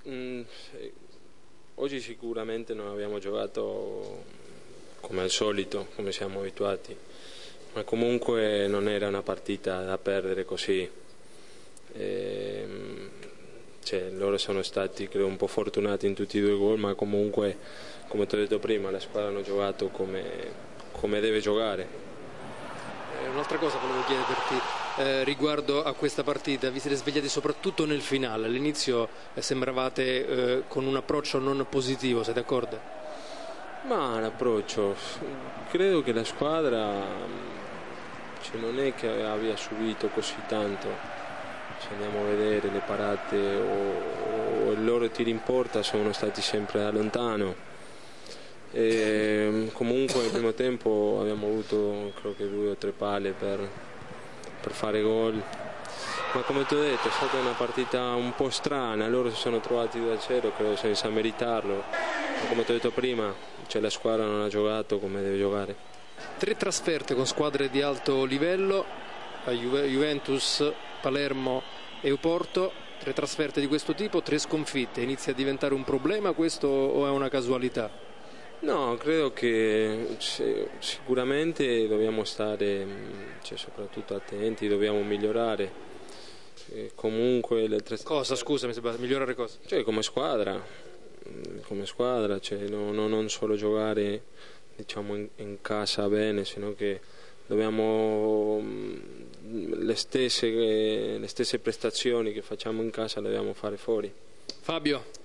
Oggi sicuramente non abbiamo giocato come al solito, come siamo abituati, ma comunque non era una partita da perdere così. Loro sono stati, credo, un po' fortunati in tutti e due i gol, ma comunque, come ti ho detto prima, la squadra hanno giocato come deve giocare. Un'altra cosa volevo chiederti riguardo a questa partita: vi siete svegliati soprattutto nel finale, all'inizio sembravate con un approccio non positivo, sei d'accordo? Ma l'approccio, credo che la squadra non è che abbia subito così tanto. Se andiamo a vedere le parate o i loro tiri in porta sono stati sempre da lontano. Comunque nel primo tempo abbiamo avuto credo che 2 o 3 palle per fare gol, ma come ti ho detto è stata una partita un po' strana. Loro si sono trovati 2-0, credo senza meritarlo, ma come ti ho detto prima, la squadra non ha giocato come deve giocare. 3 trasferte con squadre di alto livello, Juventus, Palermo e Oporto. 3 trasferte di questo tipo, 3 sconfitte. Inizia a diventare un problema questo o è una casualità? No, credo che sicuramente dobbiamo stare soprattutto attenti, dobbiamo migliorare. Comunque Cosa, scusami, migliorare cosa? Come squadra, non solo giocare in casa bene, sino che dobbiamo le stesse prestazioni che facciamo in casa le dobbiamo fare fuori. Fabio.